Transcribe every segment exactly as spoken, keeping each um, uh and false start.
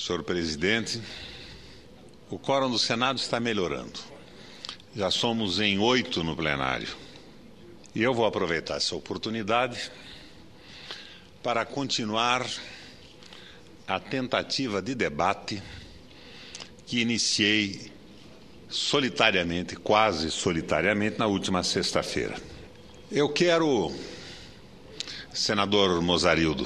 Senhor presidente, o quórum do Senado está melhorando. Já somos em oito no plenário. E eu vou aproveitar essa oportunidade para continuar a tentativa de debate que iniciei solitariamente, quase solitariamente, na última sexta-feira. Eu quero, senador Mozarildo,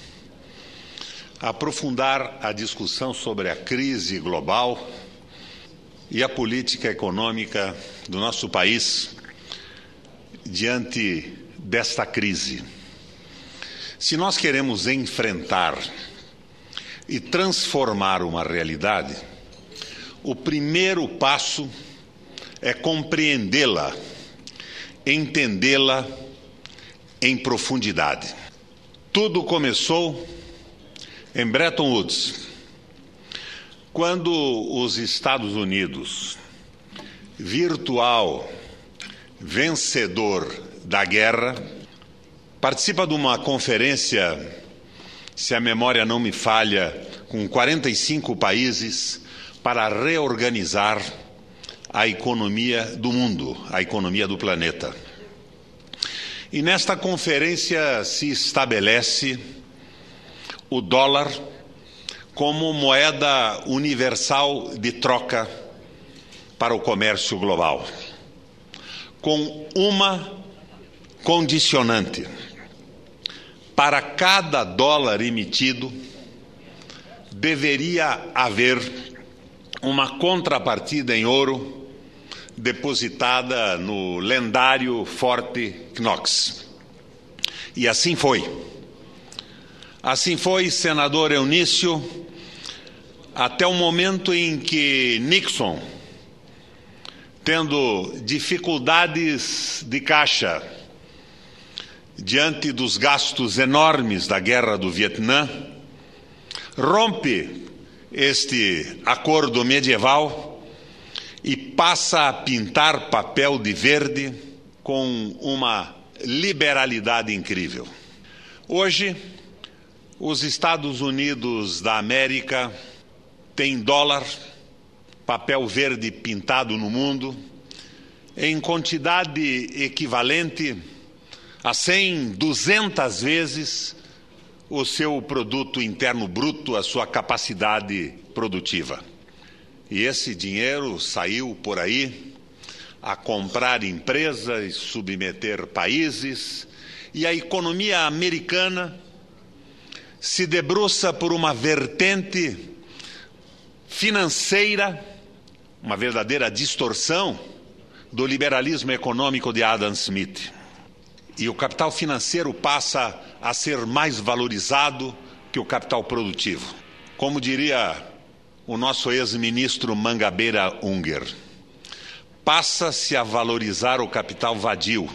aprofundar a discussão sobre a crise global e a política econômica do nosso país diante desta crise. Se nós queremos enfrentar e transformar uma realidade, o primeiro passo é compreendê-la, entendê-la em profundidade. Tudo começou em Bretton Woods, quando os Estados Unidos, virtual vencedor da guerra, participa de uma conferência, se a memória não me falha, com quarenta e cinco países, para reorganizar a economia do mundo, a economia do planeta. E nesta conferência se estabelece o dólar como moeda universal de troca para o comércio global, com uma condicionante: para cada dólar emitido, deveria haver uma contrapartida em ouro depositada no lendário Forte Knox. E assim foi. Assim foi, senador Eunício, até o momento em que Nixon, tendo dificuldades de caixa diante dos gastos enormes da guerra do Vietnã, rompe este acordo medieval e passa a pintar papel de verde com uma liberalidade incrível. Hoje, os Estados Unidos da América têm dólar, papel verde pintado no mundo, em quantidade equivalente a cem, duzentas vezes o seu produto interno bruto, a sua capacidade produtiva. E esse dinheiro saiu por aí a comprar empresas, submeter países, e a economia americana se debruça por uma vertente financeira, uma verdadeira distorção do liberalismo econômico de Adam Smith. E o capital financeiro passa a ser mais valorizado que o capital produtivo. Como diria o nosso ex-ministro Mangabeira Unger, passa-se a valorizar o capital vadio.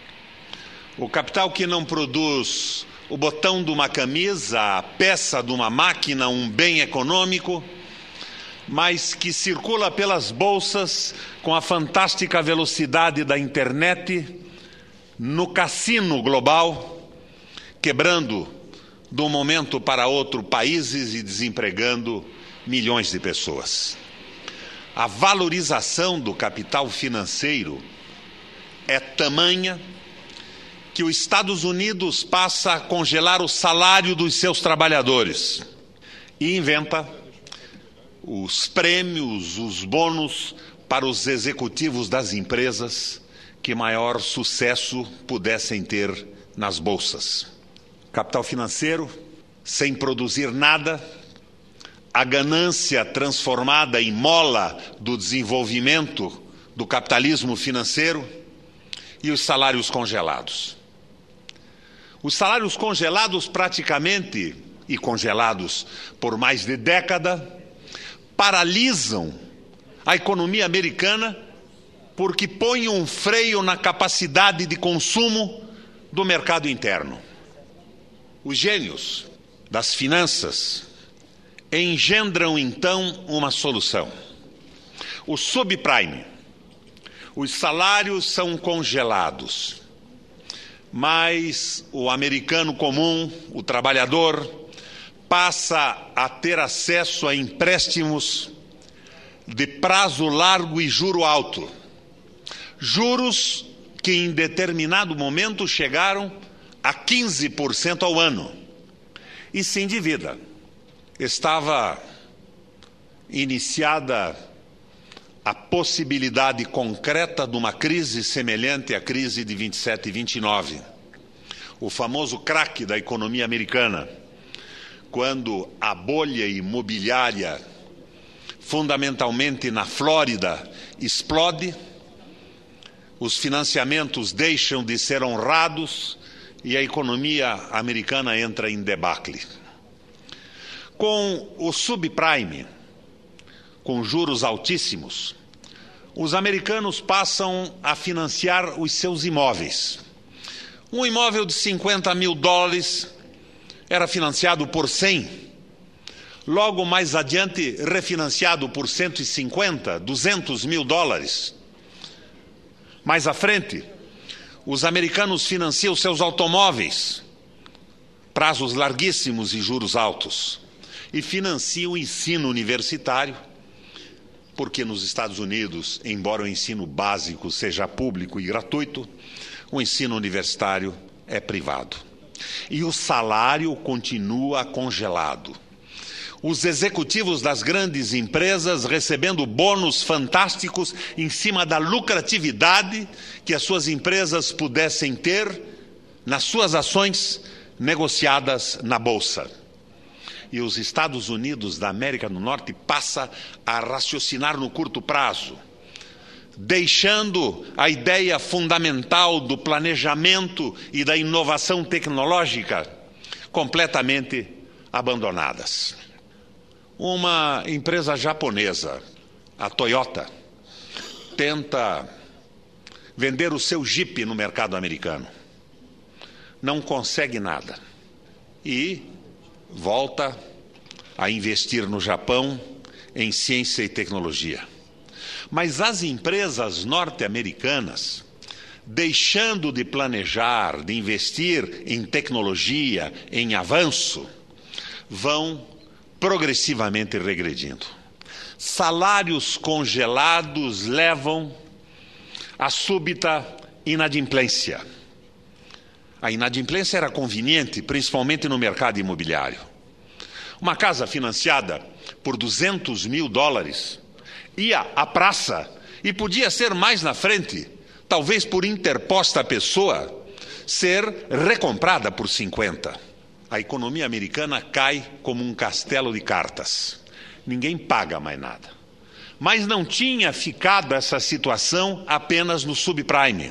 O capital que não produz o botão de uma camisa, a peça de uma máquina, um bem econômico, mas que circula pelas bolsas com a fantástica velocidade da internet, no cassino global, quebrando de um momento para outro países e desempregando milhões de pessoas. A valorização do capital financeiro é tamanha que os Estados Unidos passa a congelar o salário dos seus trabalhadores e inventa os prêmios, os bônus para os executivos das empresas que maior sucesso pudessem ter nas bolsas. Capital financeiro, sem produzir nada, a ganância transformada em mola do desenvolvimento do capitalismo financeiro e os salários congelados. Os salários congelados praticamente, e congelados por mais de década, paralisam a economia americana porque põem um freio na capacidade de consumo do mercado interno. Os gênios das finanças engendram então uma solução. O subprime. Os salários são congelados, mas o americano comum, o trabalhador, passa a ter acesso a empréstimos de prazo largo e juro alto. Juros que em determinado momento chegaram a quinze por cento ao ano. E se endivida. Estava iniciada a possibilidade concreta de uma crise semelhante à crise de vinte e sete e vinte e nove. O famoso craque da economia americana, quando a bolha imobiliária, fundamentalmente na Flórida, explode, os financiamentos deixam de ser honrados e a economia americana entra em debacle. Com o subprime, com juros altíssimos, os americanos passam a financiar os seus imóveis. Um imóvel de cinquenta mil dólares era financiado por cem, logo mais adiante refinanciado por cento e cinquenta, duzentos mil dólares. Mais à frente, os americanos financiam seus automóveis, prazos larguíssimos e juros altos, e financiam o ensino universitário, porque nos Estados Unidos, embora o ensino básico seja público e gratuito, o ensino universitário é privado. E o salário continua congelado. Os executivos das grandes empresas recebendo bônus fantásticos em cima da lucratividade que as suas empresas pudessem ter nas suas ações negociadas na Bolsa. E os Estados Unidos da América do Norte passa a raciocinar no curto prazo, deixando a ideia fundamental do planejamento e da inovação tecnológica completamente abandonadas. Uma empresa japonesa, a Toyota, tenta vender o seu Jeep no mercado americano. Não consegue nada. E volta a investir no Japão em ciência e tecnologia. Mas as empresas norte-americanas, deixando de planejar, de investir em tecnologia, em avanço, vão progressivamente regredindo. Salários congelados levam à súbita inadimplência. A inadimplência era conveniente, principalmente no mercado imobiliário. Uma casa financiada por duzentos mil dólares ia à praça e podia ser mais na frente, talvez por interposta pessoa, ser recomprada por cinquenta. A economia americana cai como um castelo de cartas. Ninguém paga mais nada. Mas não tinha ficado essa situação apenas no subprime.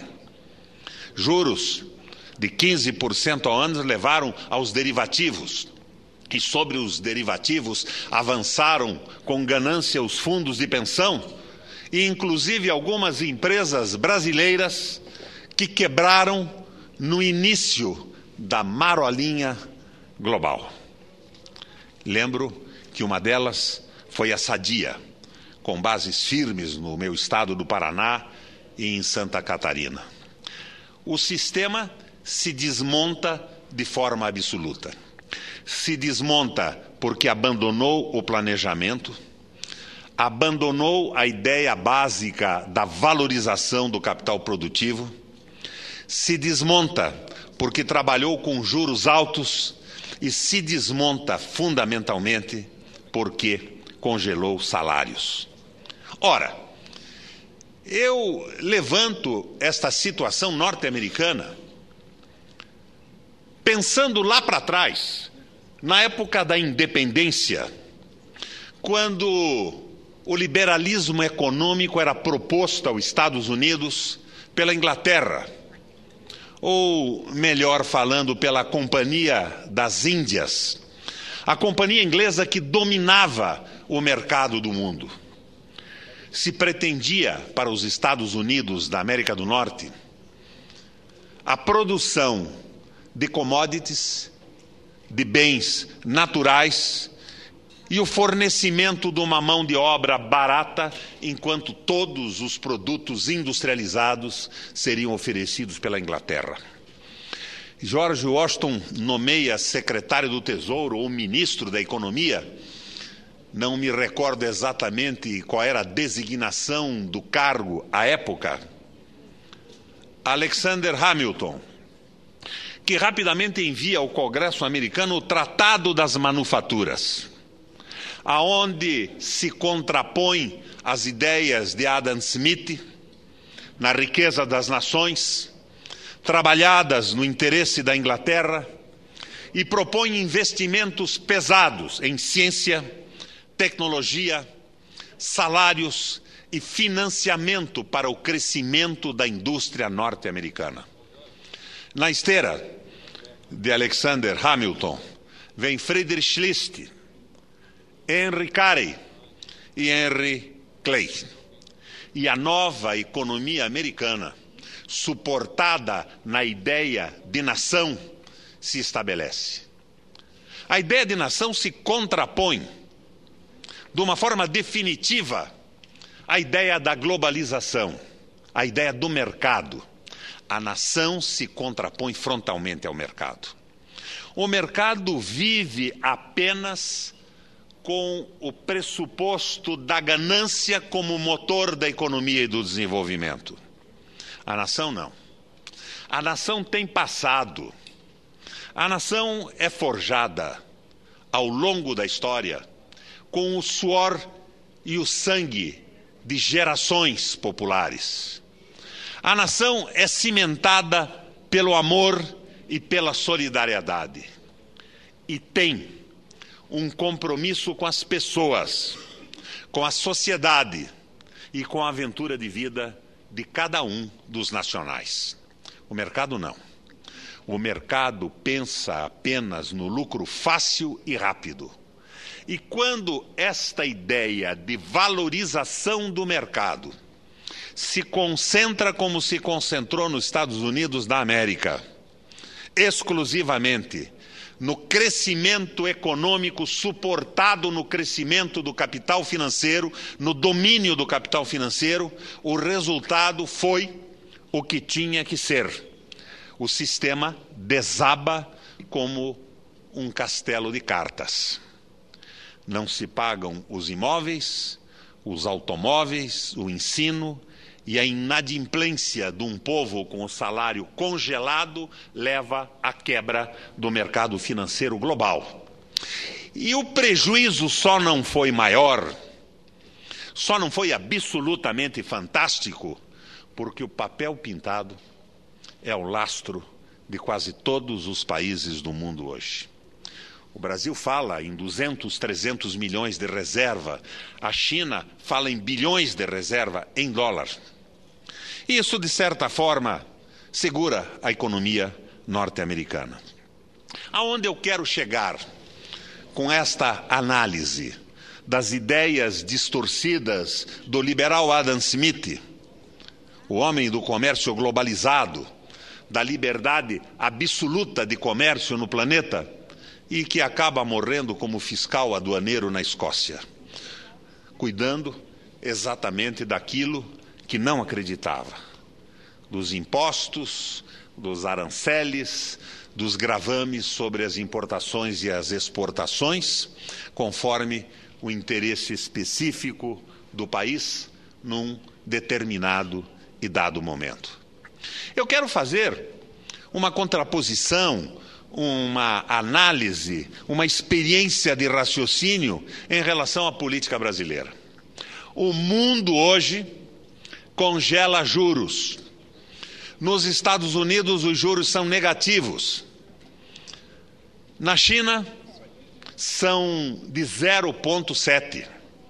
Juros de quinze por cento ao ano levaram aos derivativos. E sobre os derivativos avançaram com ganância os fundos de pensão e inclusive algumas empresas brasileiras que quebraram no início da marolinha global. Lembro que uma delas foi a Sadia, com bases firmes no meu estado do Paraná e em Santa Catarina. O sistema se desmonta de forma absoluta. Se desmonta porque abandonou o planejamento, abandonou a ideia básica da valorização do capital produtivo, se desmonta porque trabalhou com juros altos e se desmonta fundamentalmente porque congelou salários. Ora, eu levanto esta situação norte-americana pensando lá para trás, na época da independência, quando o liberalismo econômico era proposto aos Estados Unidos pela Inglaterra, ou melhor falando, pela Companhia das Índias, a companhia inglesa que dominava o mercado do mundo. Se pretendia para os Estados Unidos da América do Norte a produção de commodities, de bens naturais e o fornecimento de uma mão de obra barata, enquanto todos os produtos industrializados seriam oferecidos pela Inglaterra. George Washington nomeia secretário do Tesouro ou ministro da Economia, não me recordo exatamente qual era a designação do cargo à época, Alexander Hamilton, que rapidamente envia ao Congresso americano o Tratado das Manufaturas, aonde se contrapõe as ideias de Adam Smith na riqueza das nações, trabalhadas no interesse da Inglaterra, e propõe investimentos pesados em ciência, tecnologia, salários e financiamento para o crescimento da indústria norte-americana. Na esteira de Alexander Hamilton, vem Friedrich List, Henry Carey e Henry Clay. E a nova economia americana, suportada na ideia de nação, se estabelece. A ideia de nação se contrapõe, de uma forma definitiva, à ideia da globalização, à ideia do mercado. A nação se contrapõe frontalmente ao mercado. O mercado vive apenas com o pressuposto da ganância como motor da economia e do desenvolvimento. A nação não. A nação tem passado. A nação é forjada ao longo da história com o suor e o sangue de gerações populares. A nação é cimentada pelo amor e pela solidariedade. E tem um compromisso com as pessoas, com a sociedade e com a aventura de vida de cada um dos nacionais. O mercado não. O mercado pensa apenas no lucro fácil e rápido. E quando esta ideia de valorização do mercado se concentra como se concentrou nos Estados Unidos da América, exclusivamente no crescimento econômico suportado no crescimento do capital financeiro, no domínio do capital financeiro, o resultado foi o que tinha que ser. O sistema desaba como um castelo de cartas. Não se pagam os imóveis, os automóveis, o ensino, e a inadimplência de um povo com o salário congelado leva à quebra do mercado financeiro global. E o prejuízo só não foi maior, só não foi absolutamente fantástico, porque o papel pintado é o lastro de quase todos os países do mundo hoje. O Brasil fala em duzentos, trezentos milhões de reserva, a China fala em bilhões de reserva em dólar. Isso, de certa forma, segura a economia norte-americana. Aonde eu quero chegar com esta análise das ideias distorcidas do liberal Adam Smith, o homem do comércio globalizado, da liberdade absoluta de comércio no planeta, e que acaba morrendo como fiscal aduaneiro na Escócia, cuidando exatamente daquilo que não acreditava, dos impostos, dos aranceles, dos gravames sobre as importações e as exportações, conforme o interesse específico do país num determinado e dado momento. Eu quero fazer uma contraposição, uma análise, uma experiência de raciocínio em relação à política brasileira. O mundo hoje congela juros. Nos Estados Unidos, os juros são negativos. Na China, são de zero vírgula sete.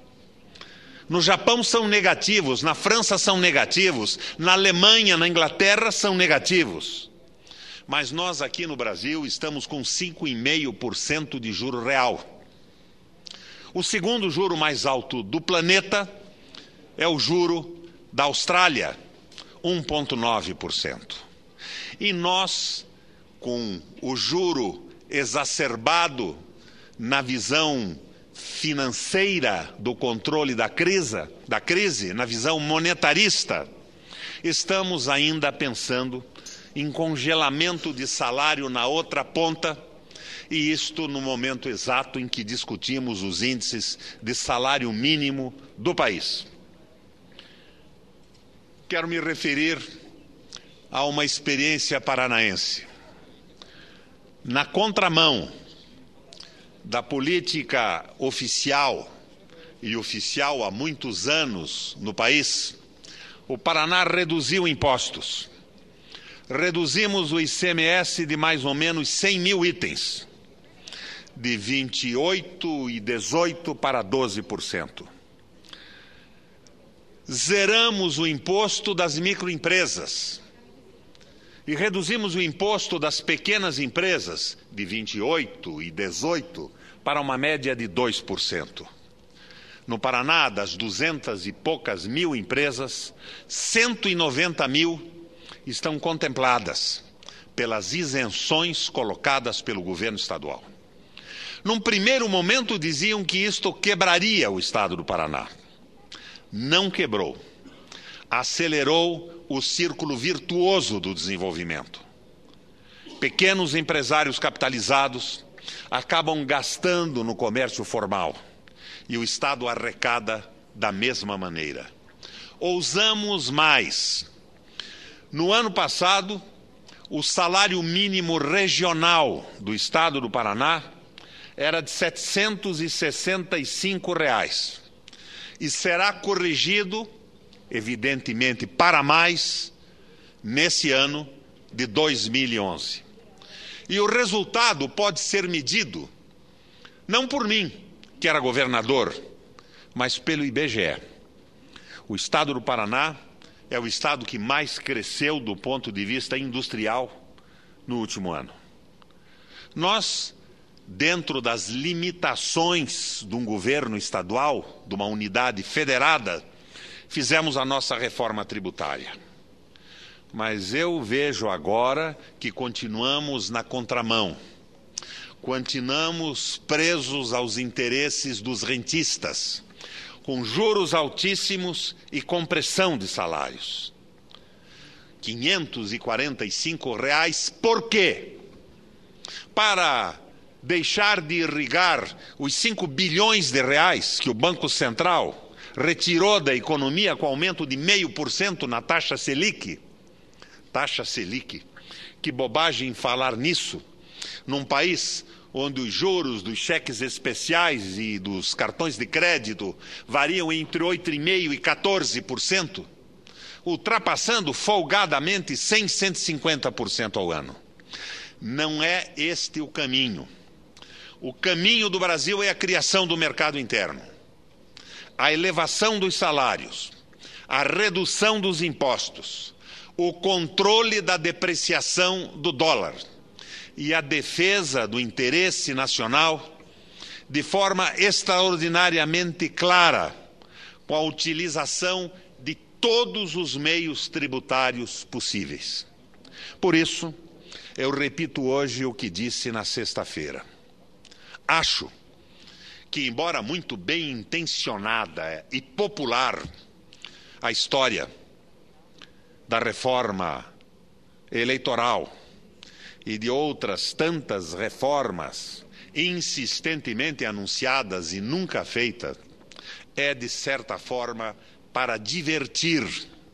No Japão são negativos, na França são negativos, na Alemanha, na Inglaterra são negativos. Mas nós aqui no Brasil estamos com cinco vírgula cinco por cento de juro real. O segundo juro mais alto do planeta é o juro da Austrália, um vírgula nove por cento. E nós, com o juro exacerbado na visão financeira do controle da crise, da crise, na visão monetarista, estamos ainda pensando em congelamento de salário na outra ponta, e isto no momento exato em que discutimos os índices de salário mínimo do país. Quero me referir a uma experiência paranaense. Na contramão da política oficial e oficial há muitos anos no país, o Paraná reduziu impostos. Reduzimos o I C M S de mais ou menos cem mil itens, de vinte e oito e dezoito para doze por cento. Zeramos o imposto das microempresas e reduzimos o imposto das pequenas empresas de vinte e oito e dezoito para uma média de dois por cento. No Paraná, das duzentas e poucas mil empresas, cento e noventa mil estão contempladas pelas isenções colocadas pelo governo estadual. Num primeiro momento diziam que isto quebraria o estado do Paraná. Não quebrou. Acelerou o círculo virtuoso do desenvolvimento. Pequenos empresários capitalizados acabam gastando no comércio formal e o Estado arrecada da mesma maneira. Ousamos mais. No ano passado, o salário mínimo regional do Estado do Paraná era de setecentos e sessenta e cinco reais e será corrigido, evidentemente, para mais nesse ano de dois mil e onze. E o resultado pode ser medido não por mim, que era governador, mas pelo I B G E. O Estado do Paraná é o estado que mais cresceu do ponto de vista industrial no último ano. Nós, dentro das limitações de um governo estadual, de uma unidade federada, fizemos a nossa reforma tributária. Mas eu vejo agora que continuamos na contramão. Continuamos presos aos interesses dos rentistas, com juros altíssimos e compressão de salários. quinhentos e quarenta e cinco reais por quê? Para deixar de irrigar os cinco bilhões de reais que o Banco Central retirou da economia com aumento de zero vírgula cinco por cento na taxa Selic. Taxa Selic. Que bobagem falar nisso, num país onde os juros dos cheques especiais e dos cartões de crédito variam entre oito vírgula cinco por cento e quatorze por cento, ultrapassando folgadamente cem, cento e cinquenta por cento ao ano. Não é este o caminho. O caminho do Brasil é a criação do mercado interno, a elevação dos salários, a redução dos impostos, o controle da depreciação do dólar e a defesa do interesse nacional de forma extraordinariamente clara, com a utilização de todos os meios tributários possíveis. Por isso, eu repito hoje o que disse na sexta-feira. Acho que, embora muito bem intencionada e popular a história da reforma eleitoral e de outras tantas reformas insistentemente anunciadas e nunca feitas, é, de certa forma, para divertir,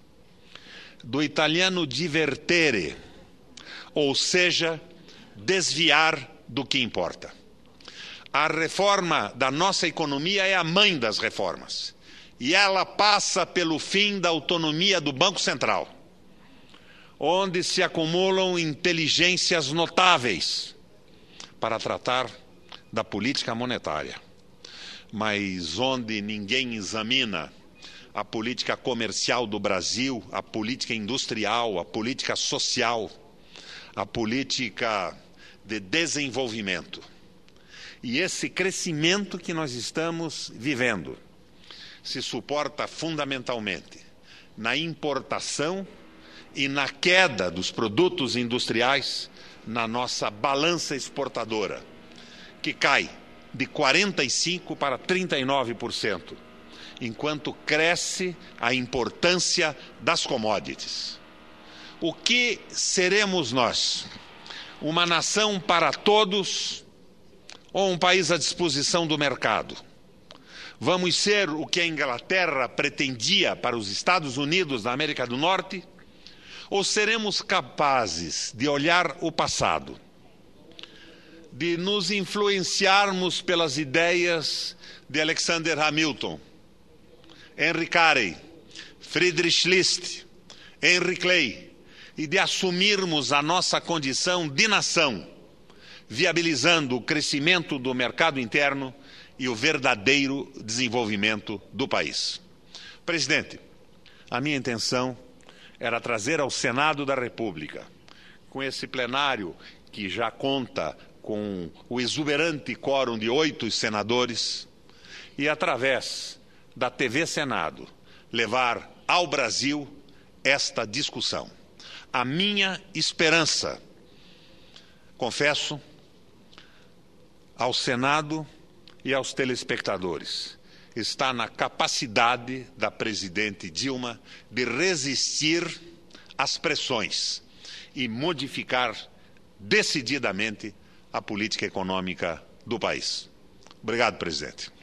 do italiano divertere, ou seja, desviar do que importa. A reforma da nossa economia é a mãe das reformas, e ela passa pelo fim da autonomia do Banco Central, onde se acumulam inteligências notáveis para tratar da política monetária, mas onde ninguém examina a política comercial do Brasil, a política industrial, a política social, a política de desenvolvimento. E esse crescimento que nós estamos vivendo se suporta fundamentalmente na importação e na queda dos produtos industriais na nossa balança exportadora, que cai de quarenta e cinco por cento para trinta e nove por cento, enquanto cresce a importância das commodities. O que seremos nós? Uma nação para todos ou um país à disposição do mercado? Vamos ser o que a Inglaterra pretendia para os Estados Unidos da América do Norte? Ou seremos capazes de olhar o passado, de nos influenciarmos pelas ideias de Alexander Hamilton, Henry Carey, Friedrich List, Henry Clay, e de assumirmos a nossa condição de nação, viabilizando o crescimento do mercado interno e o verdadeiro desenvolvimento do país. Presidente, a minha intenção era trazer ao Senado da República, com esse plenário que já conta com o exuberante quórum de oito senadores, e através da T V Senado, levar ao Brasil esta discussão. A minha esperança, confesso, ao Senado e aos telespectadores, está na capacidade da presidente Dilma de resistir às pressões e modificar decididamente a política econômica do país. Obrigado, presidente.